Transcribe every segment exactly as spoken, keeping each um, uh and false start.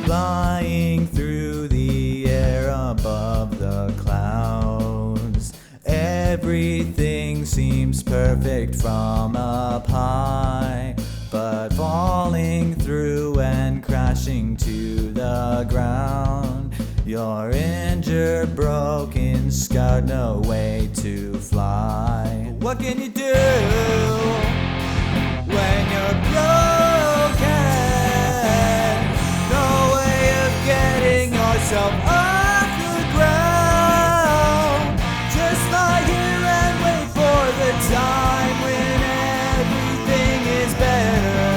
Flying through the air above the clouds, everything seems perfect from up high, but falling through and crashing to the ground. You're injured, broken, scarred, no way to fly. What can you do when you're broken? No way of getting yourself off the ground. Just lie here and wait for the time when everything is better.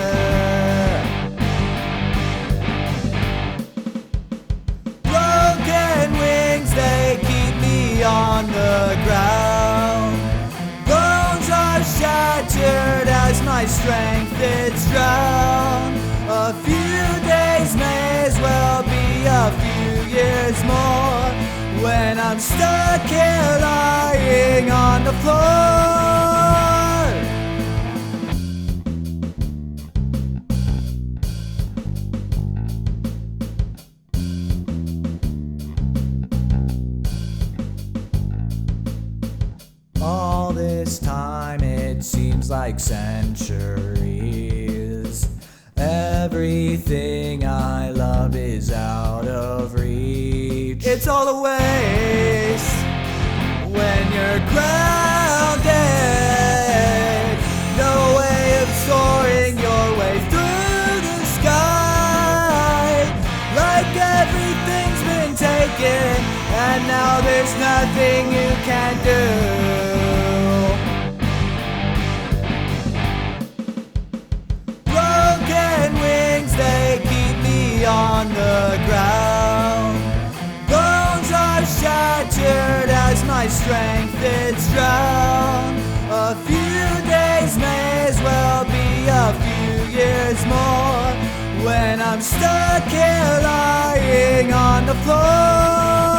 Broken wings, they keep me on the ground. Bones are shattered as my strength it's drowned. A few days may as well be a few years more when I'm stuck here lying on the floor. All this time it seems like centuries. Everything I love is out of reach. It's all a waste when you're grounded. No way of soaring your way through the sky. Like everything's been taken and now there's nothing you can do. They keep me on the ground. Bones are shattered as my strength it's drowned. A few days may as well be a few years more when I'm stuck here lying on the floor.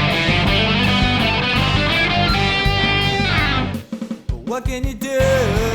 What can you do